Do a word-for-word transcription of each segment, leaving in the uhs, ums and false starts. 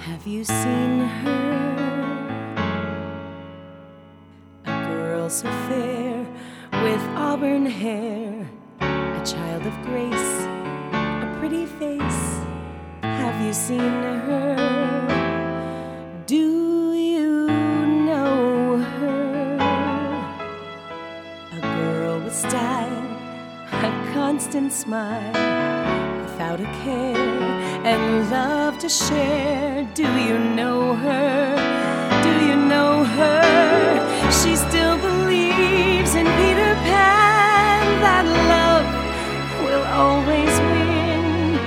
Have you seen her? A girl so fair with auburn hair, a child of grace, a pretty face. Have you seen her? Do you know her? A girl with style, a constant smile, without a care, and love to share. Do you know her? Do you know her? She still believes in Peter Pan, that love will always win.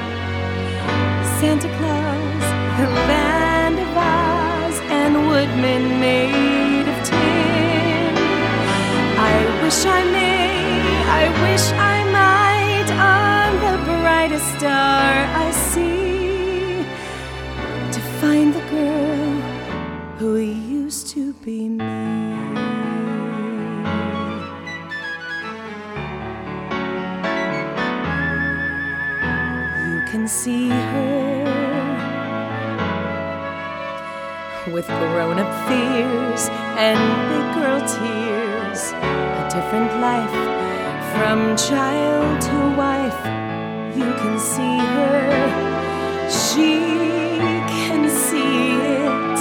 Santa Claus, the Land of Oz, and woodmen made of tin. I wish I may, I wish I might, on the brightest star I see, to find the girl who used to be me. You can see her with grown-up fears and big girl tears, a different life from child to wife. You can see her, she can see it.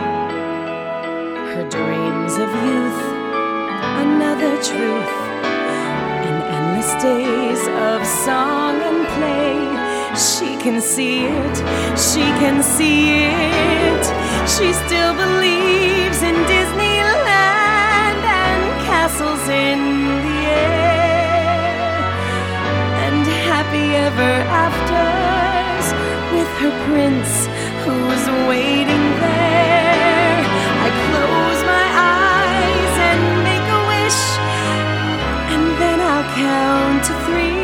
Her dreams of youth, another truth, and endless days of song and play. She can see it, she can see it. She still believes in Disneyland and castles in the air, and happy ever afters with her prince who's waiting there. I close my eyes and make a wish, and then I'll count to three.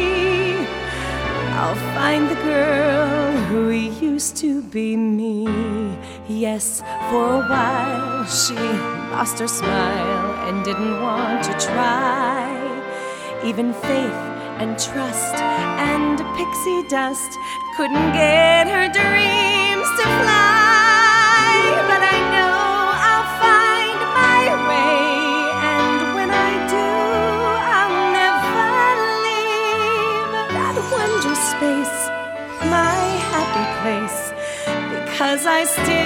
I'll find the girl who used to be me. Yes, for a while she lost her smile and didn't want to try. Even faith and trust and pixie dust couldn't get her dreams to fly. But I know I'll find my way, and when I do, I'll never leave that wondrous space, my happy place, because I still